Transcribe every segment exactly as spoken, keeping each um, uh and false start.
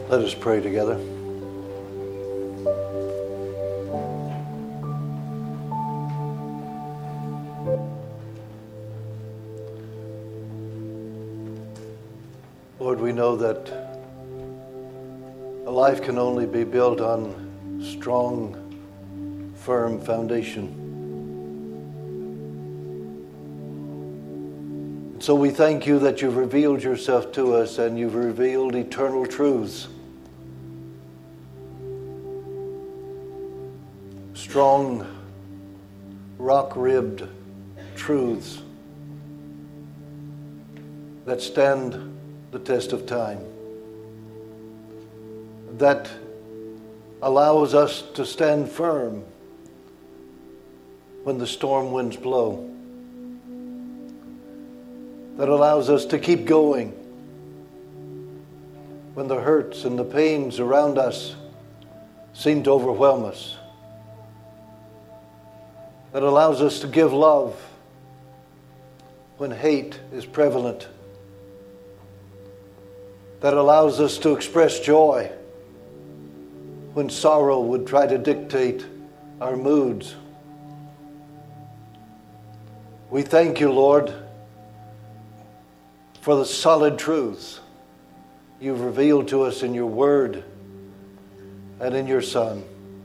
Let us pray together. Lord, we know that a life can only be built on strong, firm foundation. And so we thank you that you've revealed yourself to us and you've revealed eternal truths. Strong, rock-ribbed truths that stand the test of time, that allows us to stand firm when the storm winds blow, that allows us to keep going when the hurts and the pains around us seem to overwhelm us, that allows us to give love when hate is prevalent, that allows us to express joy when sorrow would try to dictate our moods. We thank you, Lord, for the solid truths you've revealed to us in your word and in your Son.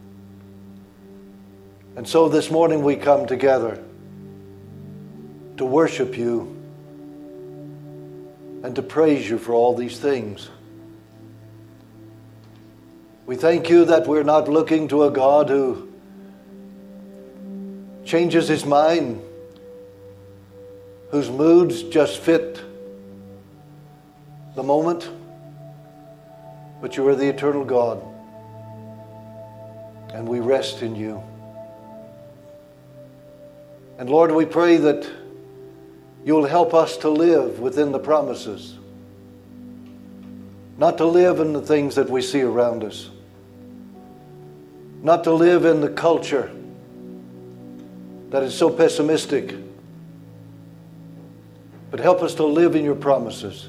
And so this morning we come together to worship you and to praise you for all these things. We thank you that we're not looking to a God who changes his mind, whose moods just fit the moment, but you are the eternal God, and we rest in you. And Lord, we pray that you'll help us to live within the promises, not to live in the things that we see around us, not to live in the culture that is so pessimistic, but help us to live in your promises.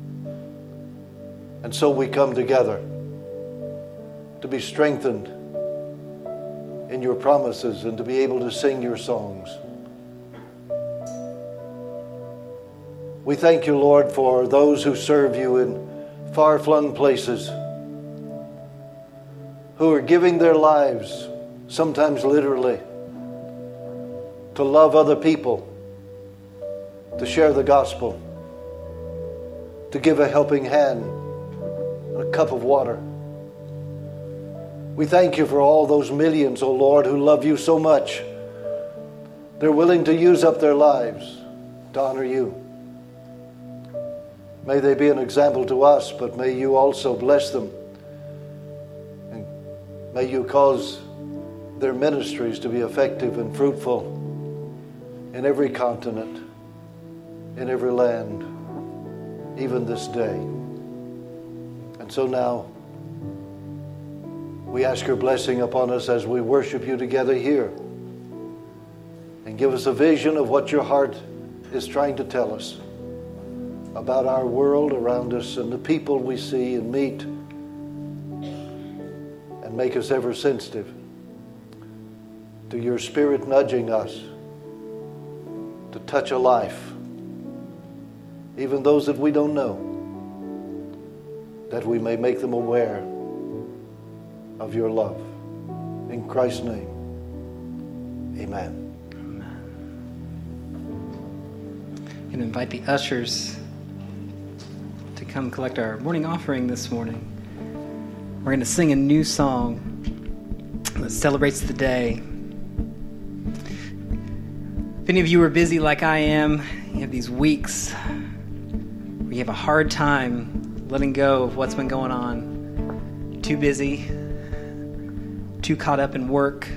And so we come together to be strengthened in your promises and to be able to sing your songs. We thank you, Lord, for those who serve you in far-flung places, who are giving their lives, sometimes literally, to love other people, to share the gospel, to give a helping hand and a cup of water. We thank you for all those millions, O Lord, who love you so much. They're willing to use up their lives to honor you. May they be an example to us, but may you also bless them. And may you cause their ministries to be effective and fruitful in every continent, in every land, even this day. And so now, we ask your blessing upon us as we worship you together here. And give us a vision of what your heart is trying to tell us about our world around us and the people we see and meet, and make us ever sensitive to your Spirit nudging us to touch a life, even those that we don't know, that we may make them aware of your love. In Christ's name, amen. I'm going to invite the ushers to come collect our morning offering this morning. We're going to sing a new song that celebrates the day. If any of you are busy like I am, you have these weeks where you have a hard time letting go of what's been going on. Too busy, too caught up in work.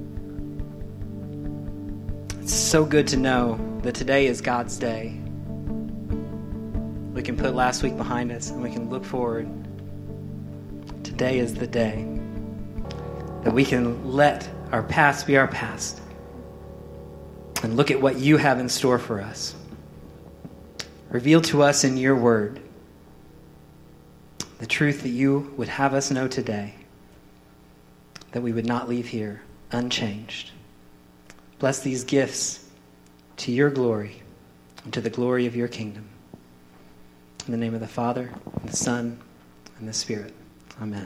It's so good to know that today is God's day. We can put last week behind us and we can look forward. Today is the day that we can let our past be our past and look at what you have in store for us. Reveal to us in your word the truth that you would have us know today, that we would not leave here unchanged. Bless these gifts to your glory and to the glory of your kingdom. In the name of the Father, and the Son, and the Spirit. Amen.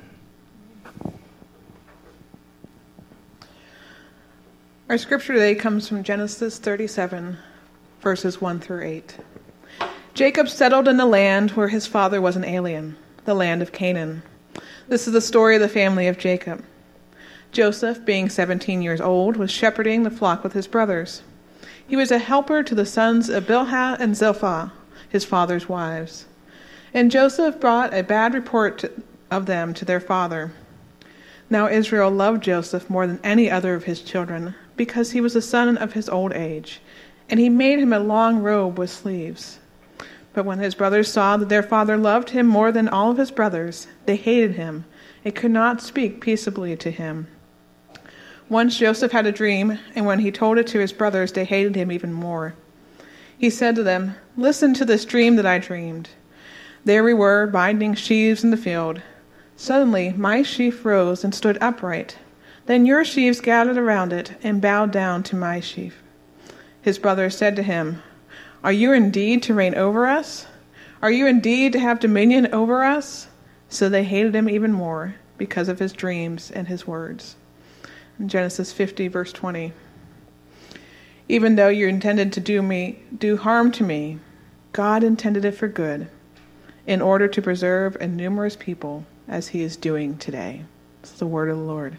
Our scripture today comes from Genesis thirty-seven, verses one through eight. Jacob settled in the land where his father was an alien, the land of Canaan. This is the story of the family of Jacob. Joseph, being seventeen years old, was shepherding the flock with his brothers. He was a helper to the sons of Bilhah and Zilpah, his father's wives. And Joseph brought a bad report to, of them to their father. Now Israel loved Joseph more than any other of his children, because he was a son of his old age, and he made him a long robe with sleeves. But when his brothers saw that their father loved him more than all of his brothers, they hated him and could not speak peaceably to him. Once Joseph had a dream, and when he told it to his brothers, they hated him even more. He said to them, "Listen to this dream that I dreamed. There we were, binding sheaves in the field. Suddenly my sheaf rose and stood upright. Then your sheaves gathered around it and bowed down to my sheaf." His brothers said to him, "Are you indeed to reign over us? Are you indeed to have dominion over us?" So they hated him even more because of his dreams and his words. In Genesis fifty, verse twenty. Even though you intended to do me, do harm to me, God intended it for good, in order to preserve a numerous people, as he is doing today. This is the word of the Lord.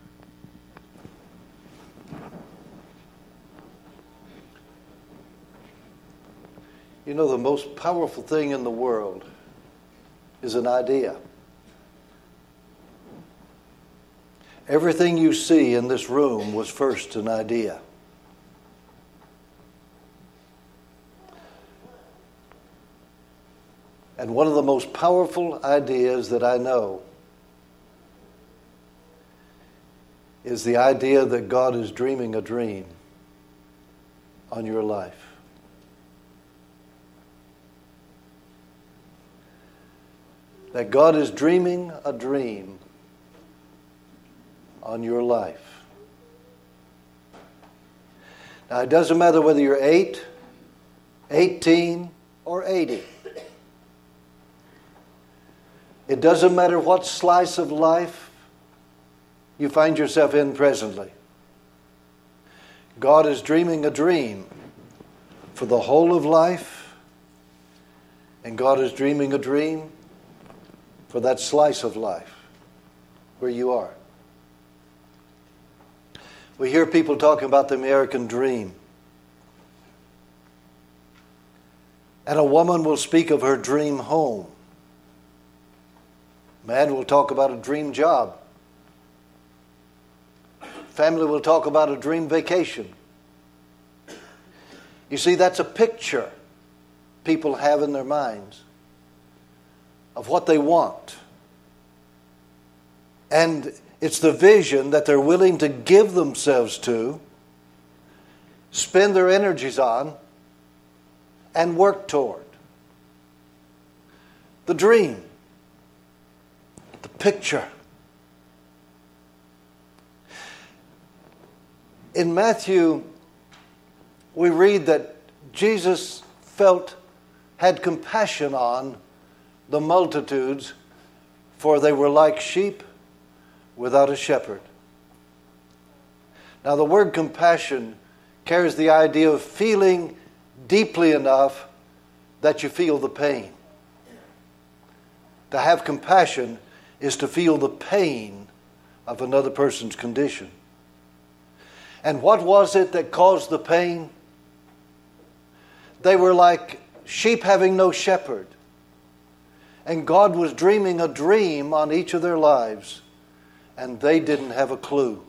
You know, the most powerful thing in the world is an idea. Everything you see in this room was first an idea. And one of the most powerful ideas that I know is the idea that God is dreaming a dream on your life. That God is dreaming a dream on your life. Now, it doesn't matter whether you're eight, eighteen, or eighty. It doesn't matter what slice of life you find yourself in presently. God is dreaming a dream for the whole of life, and God is dreaming a dream for that slice of life where you are. We hear people talking about the American dream. And a woman will speak of her dream home. Man will talk about a dream job. Family will talk about a dream vacation. You see, that's a picture people have in their minds of what they want. And it's the vision that they're willing to give themselves to, spend their energies on, and work toward. The dream. The picture. In Matthew, we read that Jesus felt, had compassion on the multitudes, for they were like sheep without a shepherd. Now, the word compassion carries the idea of feeling deeply enough that you feel the pain. To have compassion is to feel the pain of another person's condition. And what was it that caused the pain? They were like sheep having no shepherd. And God was dreaming a dream on each of their lives, and they didn't have a clue.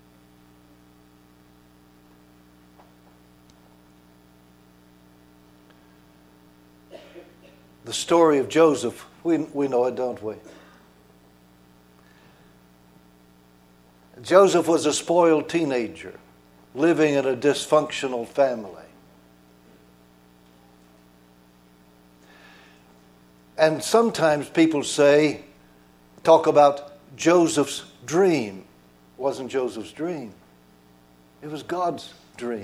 The story of Joseph, we, we know it, don't we? Joseph was a spoiled teenager living in a dysfunctional family. And sometimes people say, talk about Joseph's dream. It wasn't Joseph's dream. It was God's dream.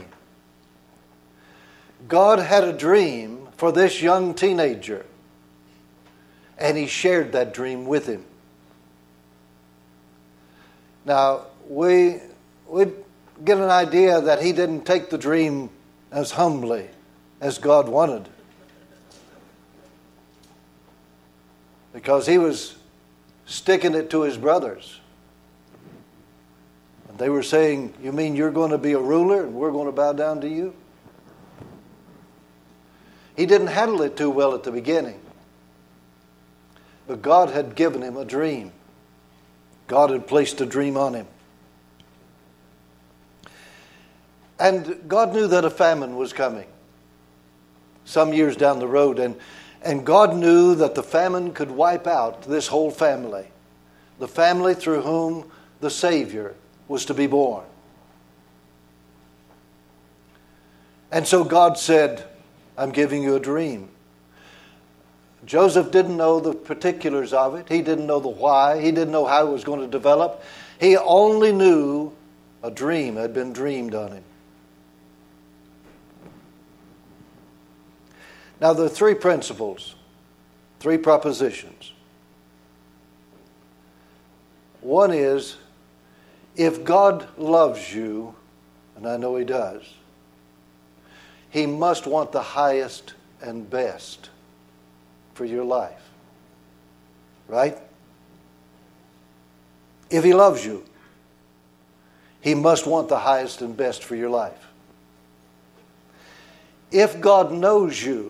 God had a dream for this young teenager, and He shared that dream with him. Now, we we get an idea that he didn't take the dream as humbly as God wanted, because he was sticking it to his brothers. And they were saying, "You mean you're going to be a ruler and we're going to bow down to you?" He didn't handle it too well at the beginning. But God had given him a dream. God had placed a dream on him. And God knew that a famine was coming some years down the road. And, and God knew that the famine could wipe out this whole family. The family through whom the Savior was to be born. And so God said, "I'm giving you a dream." Joseph didn't know the particulars of it. He didn't know the why. He didn't know how it was going to develop. He only knew a dream had been dreamed on him. Now, there are three principles, three propositions. One is, if God loves you, and I know He does, He must want the highest and best for your life. Right? If He loves you, He must want the highest and best for your life. If God knows you,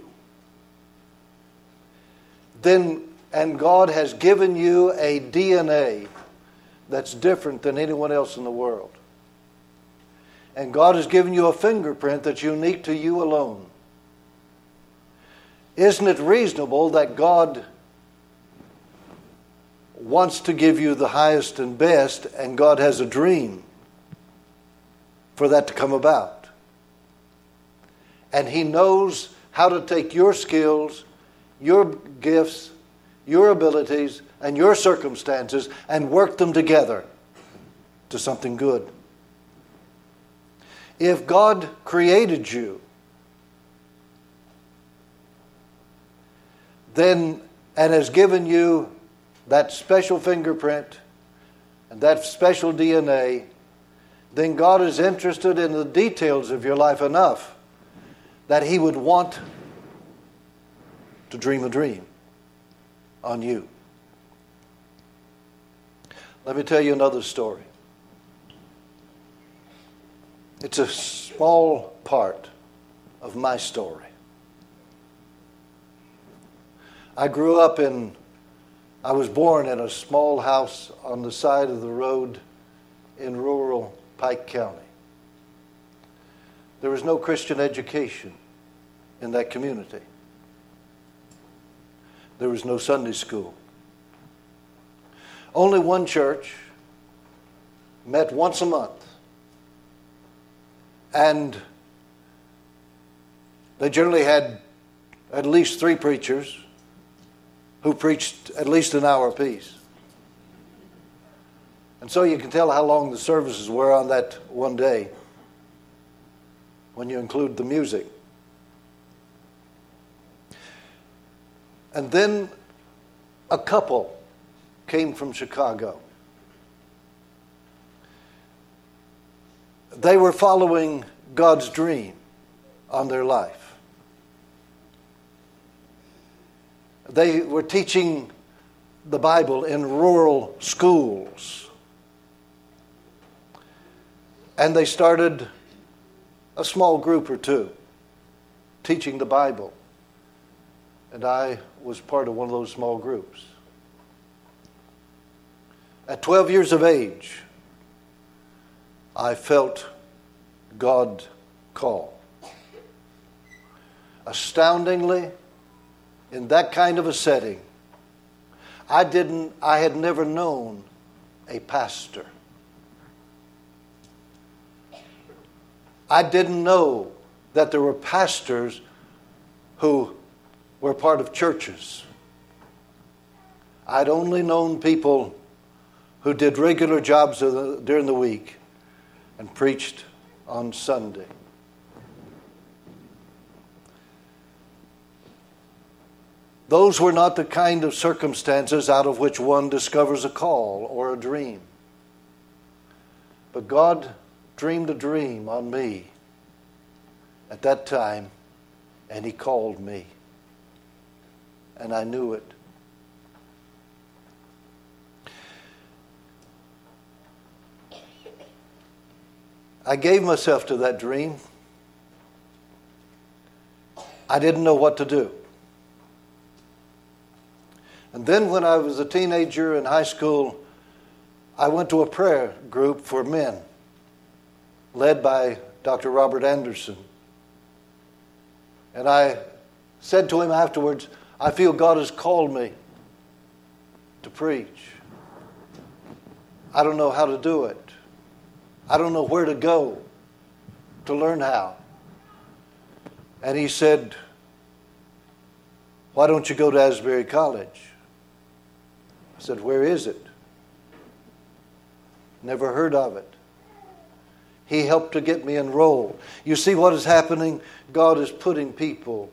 then, and God has given you a D N A that's different than anyone else in the world, and God has given you a fingerprint that's unique to you alone, isn't it reasonable that God wants to give you the highest and best, and God has a dream for that to come about? And He knows how to take your skills, your gifts, your abilities, and your circumstances and work them together to something good. If God created you, then, and has given you that special fingerprint and that special D N A, then God is interested in the details of your life enough that He would want to dream a dream on you. Let me tell you another story. It's a small part of my story. I grew up in, I was born in a small house on the side of the road in rural Pike County. There was no Christian education in that community. There was no Sunday school. Only one church met once a month. And they generally had at least three preachers who preached at least an hour apiece. And so you can tell how long the services were on that one day when you include the music. And then a couple came from Chicago. They were following God's dream on their life. They were teaching the Bible in rural schools. And they started a small group or two teaching the Bible. And I was part of one of those small groups. At twelve years of age, I felt God call. Astoundingly, in that kind of a setting, I didn't, I had never known a pastor. I didn't know that there were pastors who were part of churches I'd only known people who did regular jobs during the week and preached on Sunday. Those were not the kind of circumstances out of which one discovers a call or a dream. But God dreamed a dream on me at that time, and He called me. And I knew it. I gave myself to that dream. I didn't know what to do. And then when I was a teenager in high school, I went to a prayer group for men, led by Doctor Robert Anderson. And I said to him afterwards, I feel God has called me to preach. I don't know how to do it. I don't know where to go to learn how. And he said, why don't you go to Asbury College? I said, where is it? Never heard of it. He helped to get me enrolled. You see what is happening? God is putting people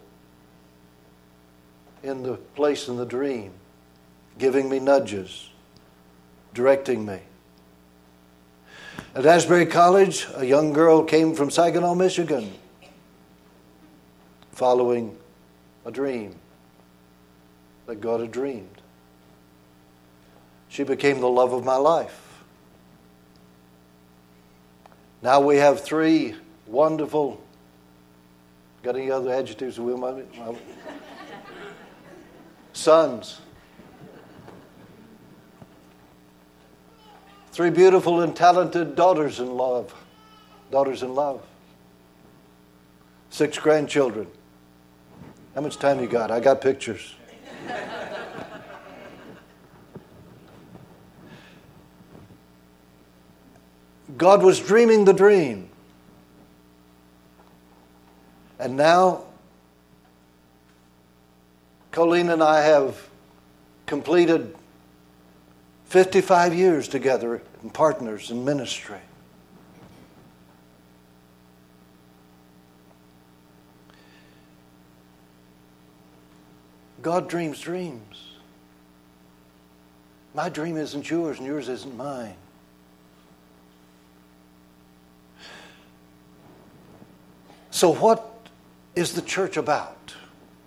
in the place in the dream, giving me nudges, directing me. At Asbury College, a young girl came from Saginaw, Michigan, following a dream that God had dreamed. She became the love of my life. Now we have three wonderful, got any other adjectives? Sons. Three beautiful and talented daughters in love. Daughters in love. Six grandchildren. How much time you got? I got pictures. God was dreaming the dream. And now, Colleen and I have completed fifty-five years together and partners in ministry. God dreams dreams. My dream isn't yours and yours isn't mine. So what is the church about?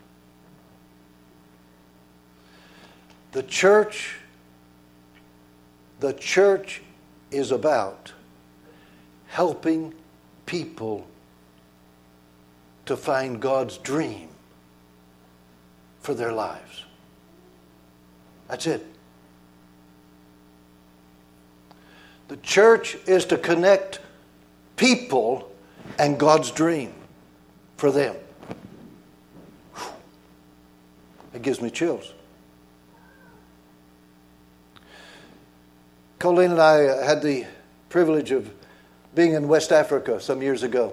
The church, the church is about helping people to find God's dream for their lives. That's it. The church is to connect people and God's dream for them. It gives me chills. Colleen and I had the privilege of being in West Africa some years ago.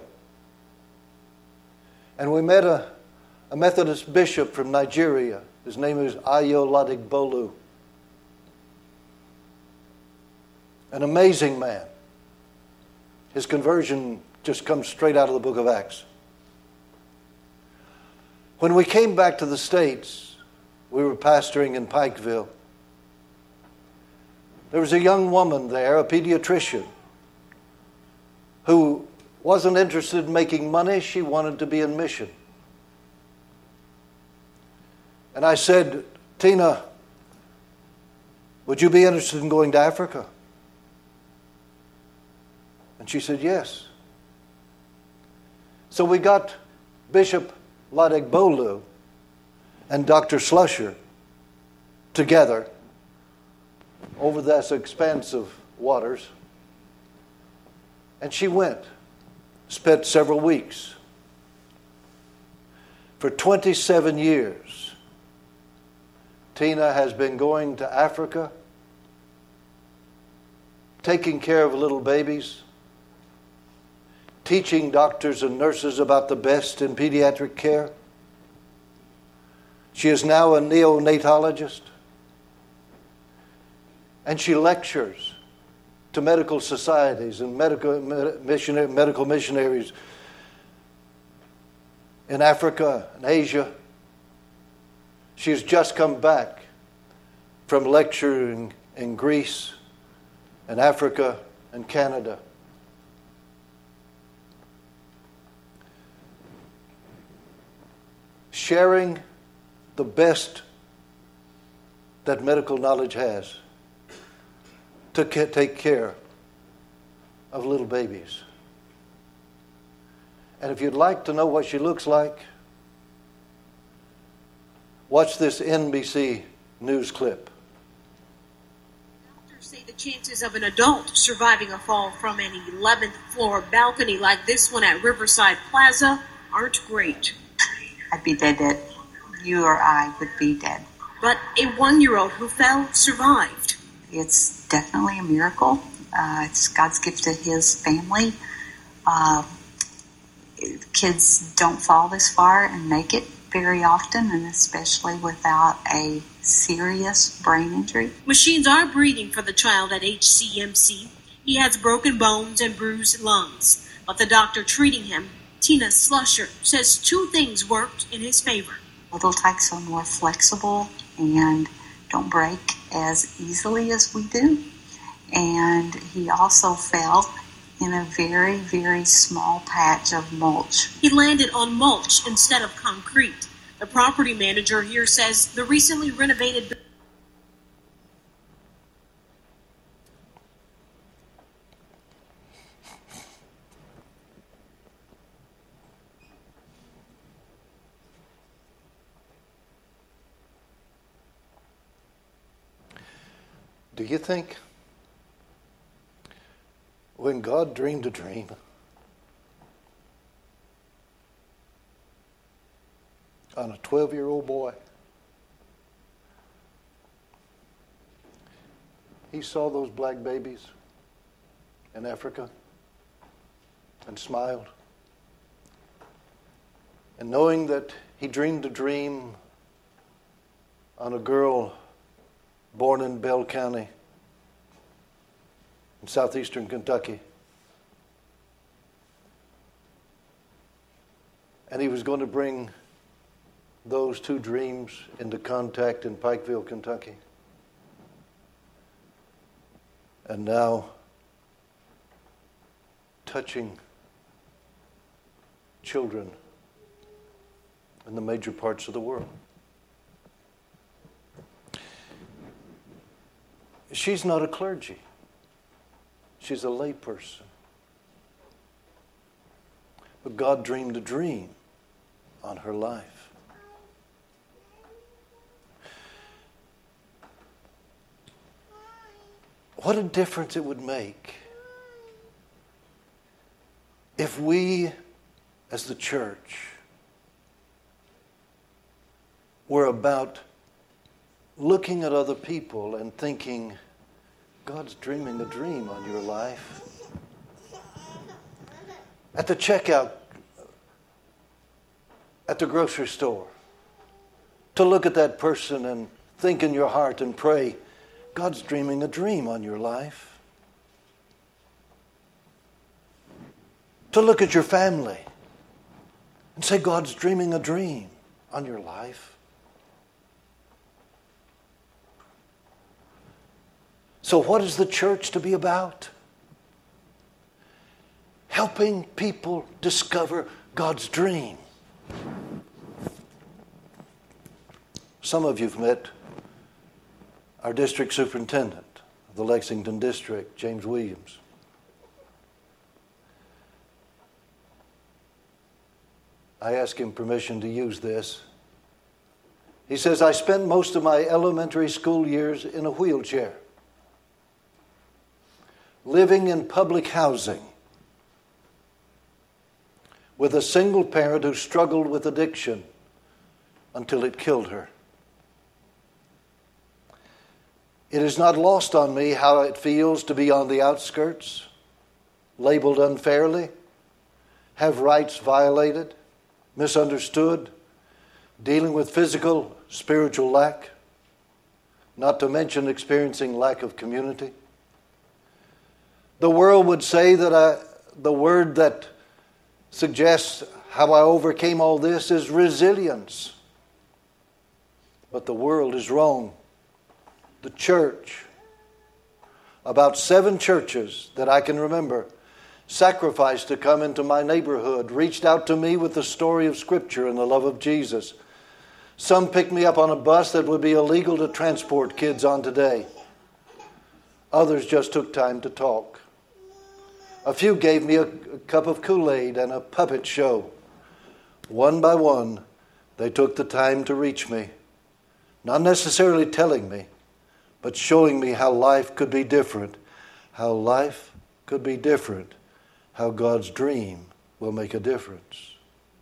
And we met a, a Methodist bishop from Nigeria. His name is Ayo Ladigbolu. An amazing man. His conversion just comes straight out of the book of Acts. When we came back to the States, we were pastoring in Pikeville. There was a young woman there, a pediatrician, who wasn't interested in making money. She wanted to be in mission. And I said, Tina, would you be interested in going to Africa? And she said, yes. So we got Bishop Ladigbolu and Doctor Slusher together over this expanse of waters. And she went, spent several weeks. For twenty-seven years, Tina has been going to Africa, taking care of little babies, teaching doctors and nurses about the best in pediatric care. She is now a neonatologist. And she lectures to medical societies and medical, missionary, medical missionaries in Africa and Asia. She has just come back from lecturing in Greece and Africa and Canada. Sharing the best that medical knowledge has to take care of little babies. And if you'd like to know what she looks like, watch this N B C News clip. Doctors say the chances of an adult surviving a fall from an eleventh floor balcony like this one at Riverside Plaza aren't great. I'd be dead dead. You or I would be dead. But a one-year-old who fell survived. It's definitely a miracle. Uh, it's God's gift to his family. Uh, kids don't fall this far and make it very often, and especially without a serious brain injury. Machines are breathing for the child at H C M C. He has broken bones and bruised lungs. But the doctor treating him, Tina Slusher, says two things worked in his favor. Little tykes are more flexible and don't break as easily as we do. And he also fell in a very, very small patch of mulch. He landed on mulch instead of concrete. The property manager here says the recently renovated... Do you think when God dreamed a dream, on a twelve-year-old boy, he saw those black babies in Africa and smiled? And knowing that he dreamed a dream on a girl born in Bell County in southeastern Kentucky, and he was going to bring those two dreams into contact in Pikeville, Kentucky. And now, touching children in the major parts of the world. She's not a clergy. She's a layperson. But God dreamed a dream on her life. What a difference it would make if we, as the church, were about looking at other people and thinking, God's dreaming a dream on your life. At the checkout, at the grocery store, to look at that person and think in your heart and pray, God's dreaming a dream on your life. To look at your family and say, God's dreaming a dream on your life. So what is the church to be about? Helping people discover God's dream. Some of you have met our district superintendent of the Lexington district, James Williams. I asked him permission to use this. He says, I spent most of my elementary school years in a wheelchair, living in public housing with a single parent who struggled with addiction until it killed her. It is not lost on me how it feels to be on the outskirts, labeled unfairly, have rights violated, misunderstood, dealing with physical, spiritual lack. not to mention experiencing lack of community. The world would say that I, the word that suggests how I overcame all this is resilience. But the world is wrong. The church, about seven churches that I can remember, sacrificed to come into my neighborhood, reached out to me with the story of Scripture and the love of Jesus. Some picked me up on a bus that would be illegal to transport kids on today. Others just took time to talk. A few gave me a, a cup of Kool-Aid and a puppet show. One by one, they took the time to reach me, not necessarily telling me, but showing me how life could be different, how life could be different, how God's dream will make a difference.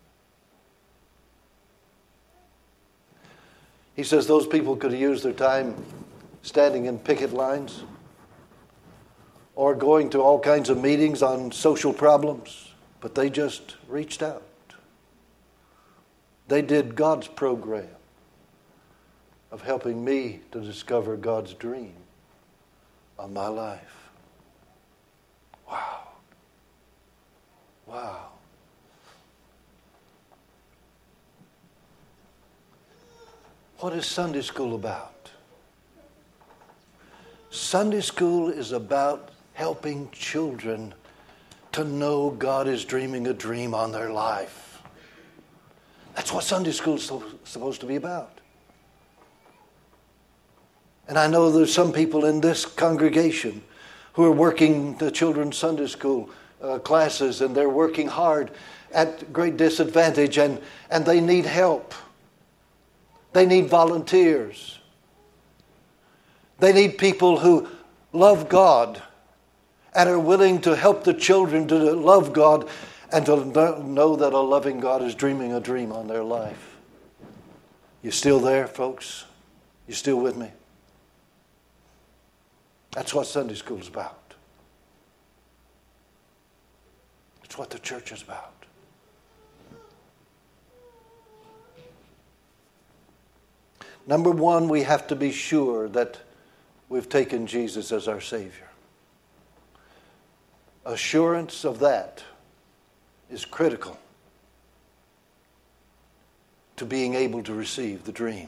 He says those people could have used their time standing in picket lines or going to all kinds of meetings on social problems, but they just reached out. They did God's program of helping me to discover God's dream on my life. Wow. Wow. What is Sunday school about? Sunday school is about helping children to know God is dreaming a dream on their life. That's what Sunday school is supposed to be about. And I know there's some people in this congregation who are working the children's Sunday school uh, classes, and they're working hard at great disadvantage, and, and they need help. They need volunteers. They need people who love God and are willing to help the children to love God and to know that a loving God is dreaming a dream on their life. You still there, folks? You still with me? That's what Sunday school is about. It's what the church is about. Number one, we have to be sure that we've taken Jesus as our Savior. Assurance of that is critical to being able to receive the dream.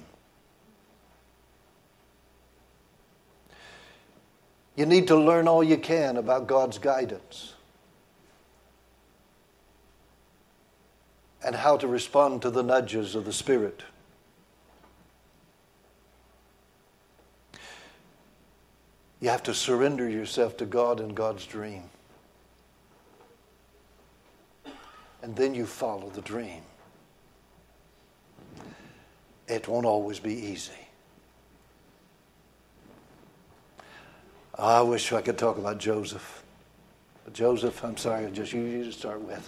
You need to learn all you can about God's guidance and how to respond to the nudges of the Spirit. You have to surrender yourself to God and God's dream. And then you follow the dream. It won't always be easy. I wish I could talk about Joseph. But Joseph, I'm sorry, I just use you to start with.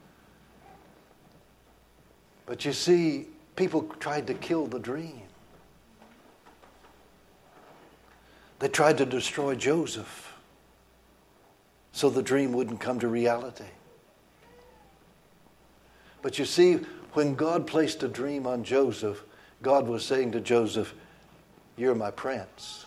But you see, people tried to kill the dream. They tried to destroy Joseph so the dream wouldn't come to reality. But you see, when God placed a dream on Joseph, God was saying to Joseph, "You're my prince.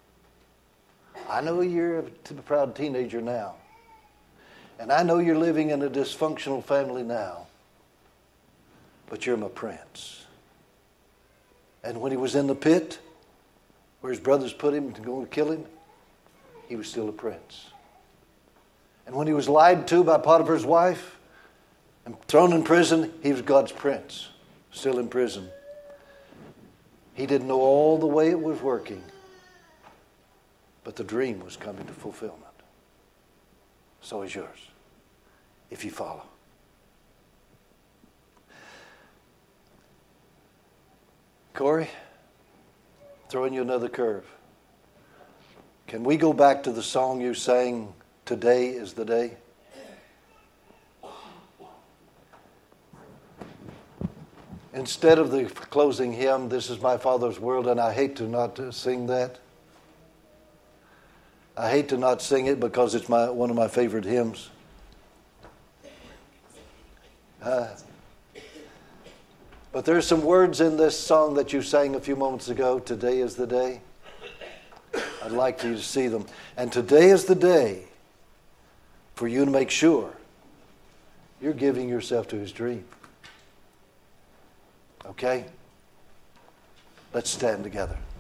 I know you're a proud teenager now. And I know you're living in a dysfunctional family now. But you're my prince." And when he was in the pit, where his brothers put him to go and kill him, he was still a prince. And when he was lied to by Potiphar's wife and thrown in prison, he was God's prince, still in prison. He didn't know all the way it was working, but the dream was coming to fulfillment. So is yours, if you follow. Corey, throwing you another curve. Can we go back to the song you sang, "Today is the Day"? Instead of the closing hymn, "This is my Father's world," and I hate to not sing that. I hate to not sing it because it's my one of my favorite hymns. Uh, but there's some words in this song that you sang a few moments ago, "Today is the Day." I'd like you to see them. And today is the day for you to make sure you're giving yourself to his dream. Okay? Let's stand together.